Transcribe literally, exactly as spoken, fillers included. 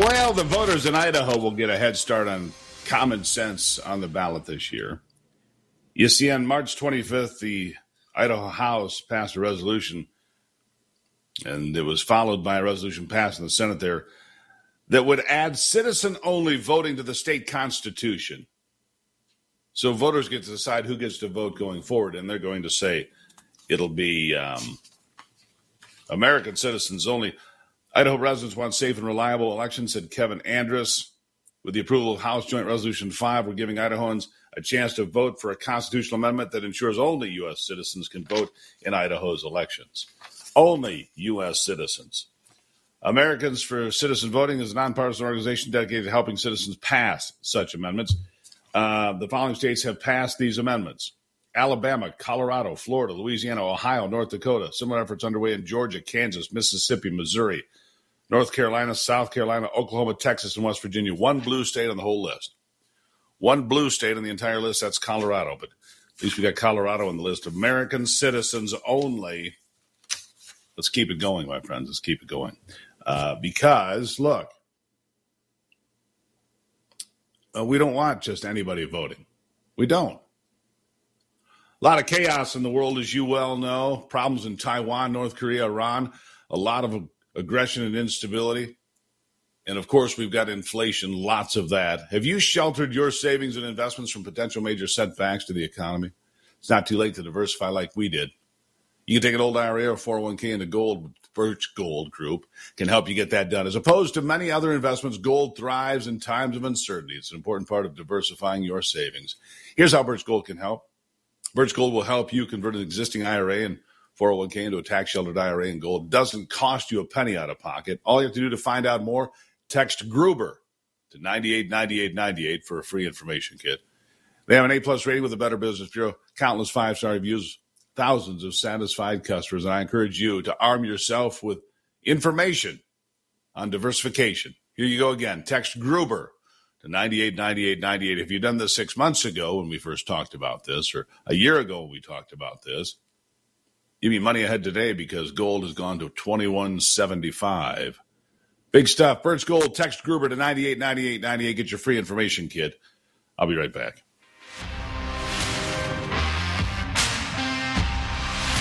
Well, the voters in Idaho will get a head start on common sense on the ballot this year. You see, on March twenty-fifth, the Idaho House passed a resolution, and it was followed by a resolution passed in the Senate there that would add citizen-only voting to the state constitution. So voters get to decide who gets to vote going forward, and they're going to say it'll be um, American citizens only. Idaho residents want safe and reliable elections, said Kevin Andrus. With the approval of House Joint Resolution five, we're giving Idahoans a chance to vote for a constitutional amendment that ensures only U S citizens can vote in Idaho's elections. Only U S citizens. Americans for Citizen Voting is a nonpartisan organization dedicated to helping citizens pass such amendments. Uh, the following states have passed these amendments: Alabama, Colorado, Florida, Louisiana, Ohio, North Dakota. Similar efforts underway in Georgia, Kansas, Mississippi, Missouri, North Carolina, South Carolina, Oklahoma, Texas, and West Virginia. One blue state on the whole list. One blue state on the entire list, that's Colorado. But at least we got Colorado on the list. American citizens only. Let's keep it going, my friends. Let's keep it going. Uh, because, look, uh, we don't want just anybody voting. We don't. A lot of chaos in the world, as you well know. Problems in Taiwan, North Korea, Iran. A lot of aggression and instability. And, of course, we've got inflation, lots of that. Have you sheltered your savings and investments from potential major setbacks to the economy? It's not too late to diversify like we did. You can take an old I R A or four oh one k into gold. Birch Gold Group can help you get that done. As opposed to many other investments, gold thrives in times of uncertainty. It's an important part of diversifying your savings. Here's how Birch Gold can help. Birch Gold will help you convert an existing I R A and four oh one k into a tax-sheltered I R A in gold. It doesn't cost you a penny out of pocket. All you have to do to find out more, text Gruber to ninety-eight ninety-eight ninety-eight for a free information kit. They have an A-plus rating with the Better Business Bureau, countless five-star reviews, thousands of satisfied customers, and I encourage you to arm yourself with information on diversification. Here you go again. Text Gruber to ninety-eight ninety-eight ninety-eight. If you'd done this six months ago when we first talked about this, or a year ago when we talked about this, you'd be money ahead today because gold has gone to twenty-one seventy-five. Big stuff. Birch Gold. Text Gruber to ninety-eight ninety-eight ninety-eight. Get your free information kit. I'll be right back.